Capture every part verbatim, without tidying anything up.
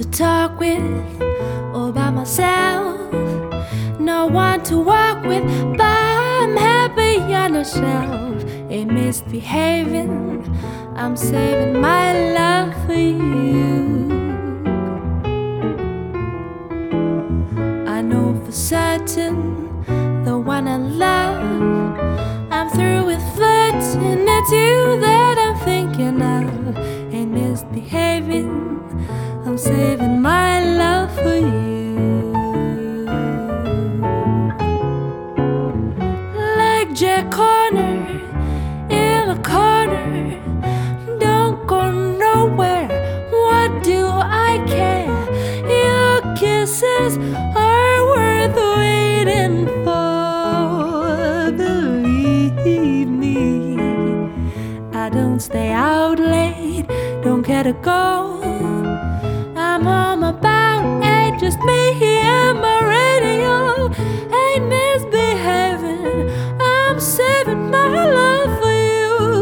talk with all by myself. No one to walk with, but I'm happy on the shelf. Ain't misbehaving, I'm saving my love for you. I know for certain the one I love. I'm through with flirting, it's you that I'm thinking of. Ain't misbehaving, I'm saving my love for you. Like Jack Corner in a corner, don't go nowhere, what do I care? Your kisses are worth waiting for. Believe me, I don't stay out late, don't care to go. I'm home about eight, just me and my radio. Ain't misbehaving, I'm saving my love for you.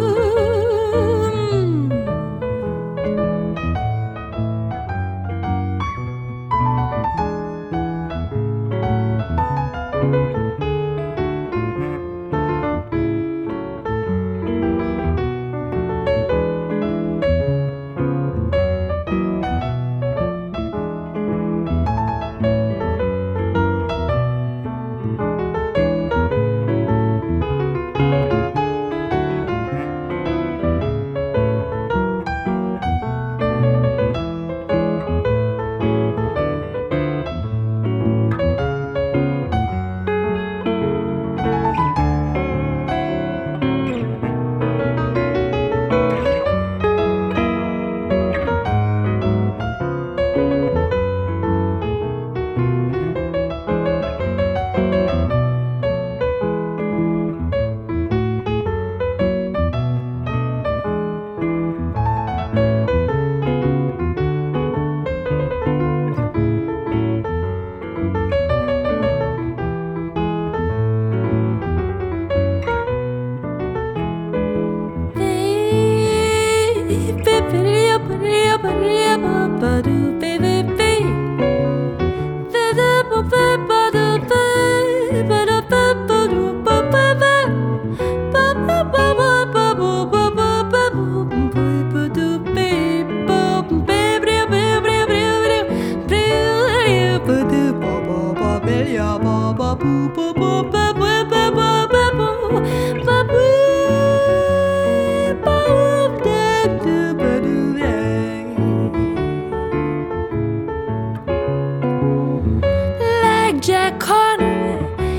Like Jack Corner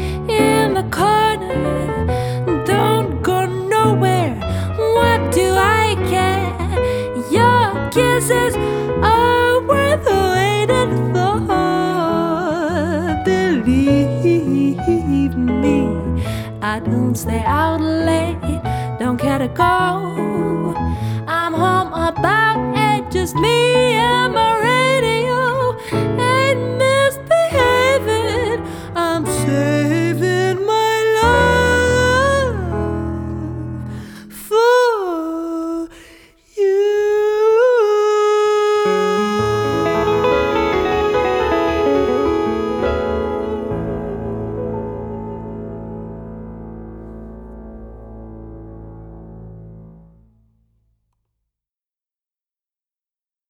in the corner, don't go nowhere, what do I care? Your kisses are worth waiting for. Believe me, I don't stay out late, don't care to go. I'm home about eight, just me and my